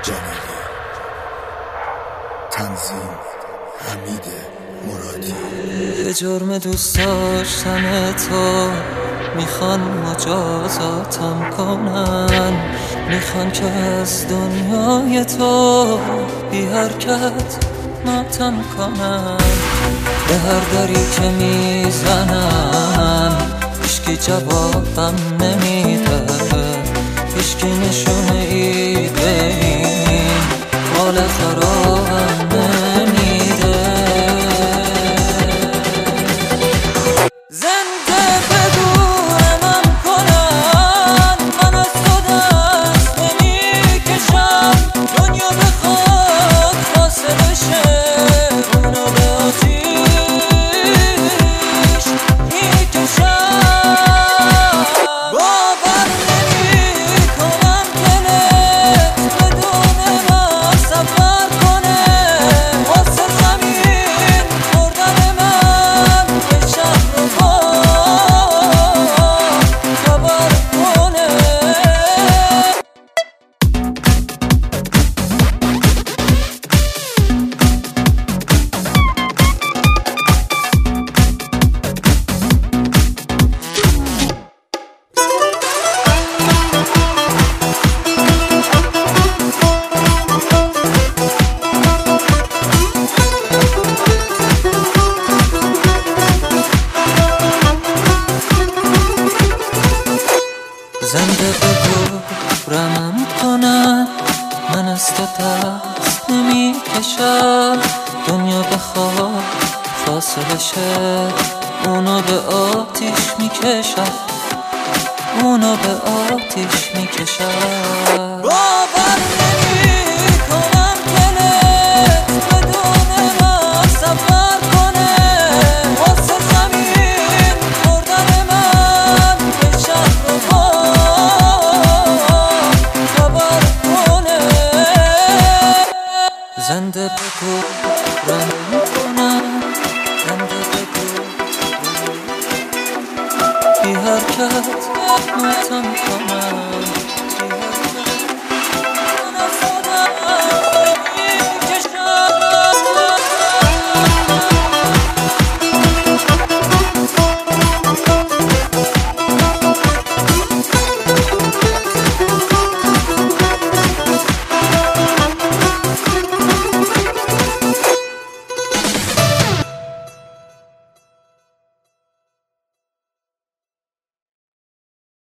جلالی. تنظیم حمید مرادی. یه جرم دوست داشتن تو میخوان مجازاتم کنن، میخوان که از دنیای تو بی حرکت ماتم کنن. به هر دری که میزنن هیچکی جوابم نمیده، هیچکی نشونه ای به این حال خرابم نمیده. زنده بدون من کنن، من از تو دست نمیکشم. دنیا بخواد فاصله شه، اونو به آتیش میکشم. باور نمیکنم دلت بدون من سفر کنه، واسه زمین خوردن من به شهر و خبر کنه. زنده به دورمم کنن، من از تو دست نمیکشم. دنیا بخواد فاصله شه، اونو به آتیش میکشم، اونو به آتیش میکشم. باور نمیکنم دلت بدون من سفر کنه، واسه زمین خوردن من به شهر و خبر کنه. زنده بگو رنم کنم، زنده بگو بی حرکت ماتم کنم.